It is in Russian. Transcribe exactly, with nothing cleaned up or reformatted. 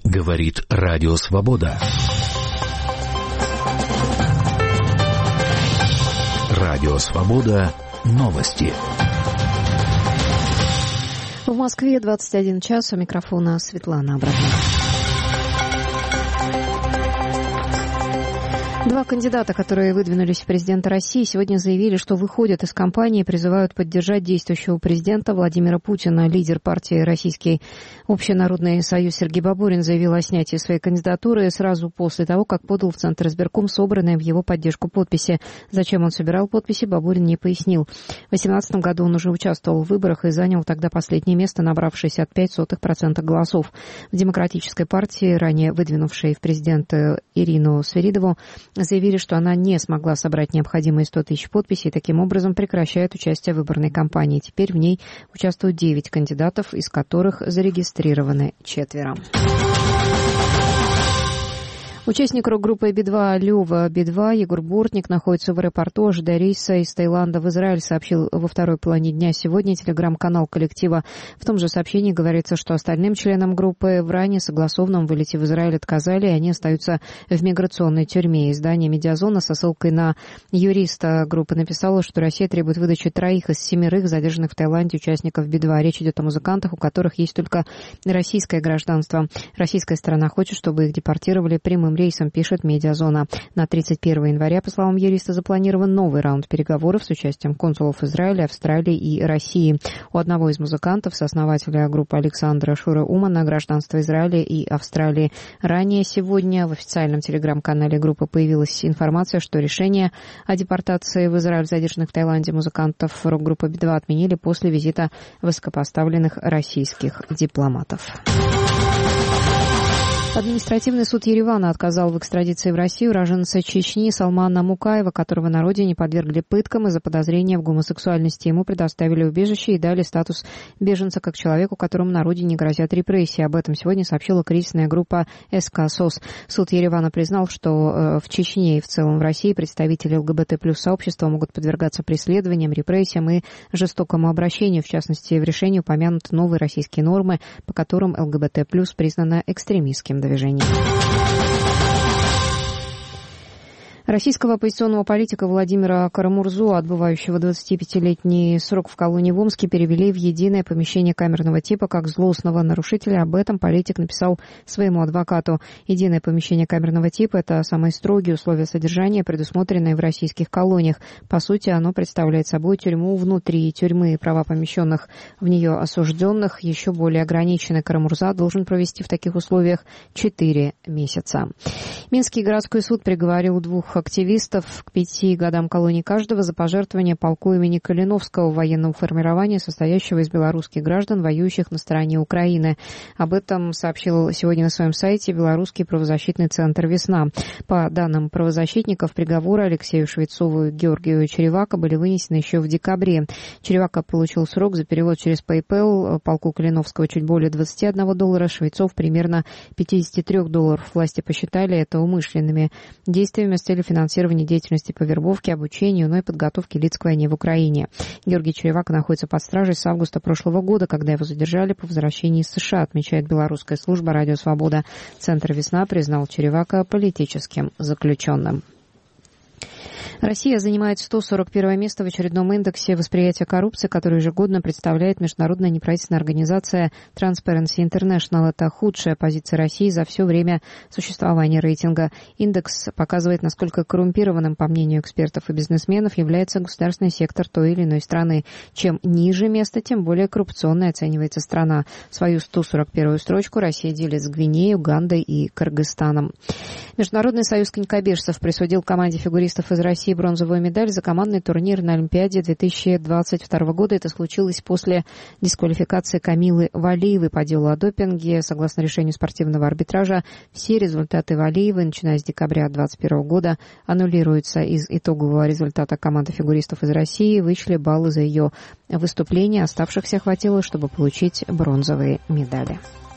Говорит Радио Свобода. Радио Свобода. Новости. В Москве двадцать один час. У микрофона Светлана Абрамова. Два кандидата, которые выдвинулись в президенты России, сегодня заявили, что выходят из кампании и призывают поддержать действующего президента Владимира Путина. Лидер партии «Российский общенародный союз» Сергей Бабурин заявил о снятии своей кандидатуры сразу после того, как подал в Центр избирком собранные в его поддержку подписи. Зачем он собирал подписи, Бабурин не пояснил. В две тысячи восемнадцатом году он уже участвовал в выборах и занял тогда последнее место, набрав шестьдесят пять сотых процента голосов. В Демократической партии, ранее выдвинувшей в президенты Ирину Сверидову, заявили, что она не смогла собрать необходимые сто тысяч подписей и таким образом прекращает участие в выборной кампании. Теперь в ней участвуют девять кандидатов, из которых зарегистрированы четверо. Участник рок-группы Би два Лёва Би два Егор Бортник находится в аэропорту, ожидая рейса из Таиланда в Израиль, сообщил во второй половине дня сегодня телеграм-канал коллектива. В том же сообщении говорится, что остальным членам группы в ранее согласованном вылете в Израиль отказали, и они остаются в миграционной тюрьме. Издание «Медиазона» со ссылкой на юриста группы написало, что Россия требует выдачи троих из семерых задержанных в Таиланде участников Би два. Речь идет о музыкантах, у которых есть только российское гражданство. Российская сторона хочет, чтобы их депортировали прямым рейсом, пишет «Медиазона». На тридцать первого января, по словам юриста, запланирован новый раунд переговоров с участием консулов Израиля, Австралии и России. У одного из музыкантов, сооснователя группы Александра Шура Умана, гражданство Израиля и Австралии. Ранее сегодня в официальном телеграм-канале группы появилась информация, что решение о депортации в Израиль задержанных в Таиланде музыкантов рок-группы Би два отменили после визита высокопоставленных российских дипломатов. Административный суд Еревана отказал в экстрадиции в Россию уроженца Чечни Салмана Мукаева, которого на родине подвергли пыткам из-за подозрения в гомосексуальности. Ему предоставили убежище и дали статус беженца как человеку, которому на родине грозят репрессии. Об этом сегодня сообщила кризисная группа СК-СОС. Суд Еревана признал, что в Чечне и в целом в России представители ЛГБТ плюс сообщества могут подвергаться преследованиям, репрессиям и жестокому обращению. В частности, в решении упомянуты новые российские нормы, по которым ЛГБТ плюс признана экстремистским движением. Российского оппозиционного политика Владимира Карамурзу, отбывающего двадцатипятилетний срок в колонии в Омске, перевели в единое помещение камерного типа как злостного нарушителя. Об этом политик написал своему адвокату. Единое помещение камерного типа – это самые строгие условия содержания, предусмотренные в российских колониях. По сути, оно представляет собой тюрьму внутри тюрьмы. Права помещенных в нее осужденных еще более ограничены. Карамурза должен провести в таких условиях четыре месяца. Минский городской суд приговорил двух активистов к пяти годам колонии каждого за пожертвование полку имени Калиновского военного формирования, состоящего из белорусских граждан, воюющих на стороне Украины. Об этом сообщил сегодня на своем сайте Белорусский правозащитный центр «Весна». По данным правозащитников, приговоры Алексею Швецову и Георгию Черевако были вынесены еще в декабре. Черевако получил срок за перевод через PayPal, полку Калиновского чуть более двадцать один доллара, Швецов примерно пятьдесят три доллара. Власти посчитали это умышленными действиями с целью финансирования деятельности по вербовке, обучению, но и подготовке лиц к войне в Украине. Георгий Черевако находится под стражей с августа прошлого года, когда его задержали по возвращении из США, отмечает белорусская служба «Радио Свобода». Центр «Весна» признал Черевако политическим заключенным. Россия занимает сто сорок первое место в очередном индексе восприятия коррупции, который ежегодно представляет международная неправительственная организация Transparency International. Это худшая позиция России за все время существования рейтинга. Индекс показывает, насколько коррумпированным, по мнению экспертов и бизнесменов, является государственный сектор той или иной страны. Чем ниже место, тем более коррупционной оценивается страна. Свою сто сорок первую строчку Россия делит с Гвинеей, Угандой и Кыргызстаном. Международный союз конькобежцев присудил команде фигуристов из России бронзовую медаль за командный турнир на Олимпиаде две тысячи двадцать второго года. Это случилось после дисквалификации Камилы Валиевой по делу о допинге. Согласно решению спортивного арбитража, все результаты Валиевой, начиная с декабря две тысячи двадцать первого года, аннулируются. Из итогового результата команды фигуристов из России вычли баллы за ее выступление. Оставшихся хватило, чтобы получить бронзовые медали.